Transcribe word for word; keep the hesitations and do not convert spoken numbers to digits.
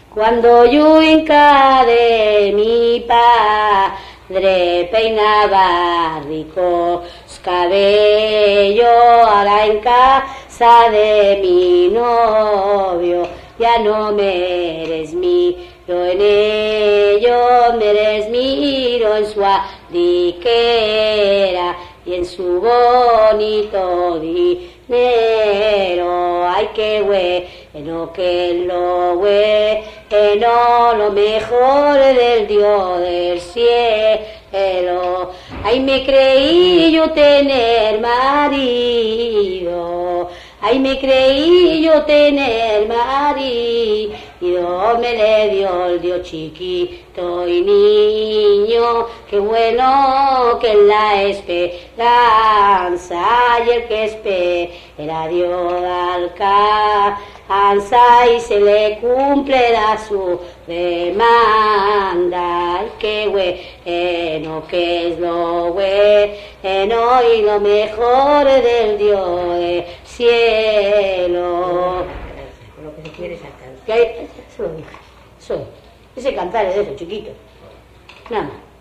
Cuando Yuinca de mi padre peinaba ricos cabellos, ahora en casa de mi novio ya no me eres miro en ello, me eres miro en su adiquera y en su bonito dinero. Ay, qué bueno que lo bueno, lo mejor del Dios del cielo. Ay, me creí yo tener marido, ay, me creí yo tener marido, me le dio el Dios chiquito y niño, qué bueno que la esperanza y el que espera Dios alcanza y se le cumplirá su demanda. Ay, qué bueno que es lo bueno y lo mejor del Dios del cielo. Con lo que se quiere sacar. Eso lo dije. Eso, ese cantar es de eso, chiquito. Nada más.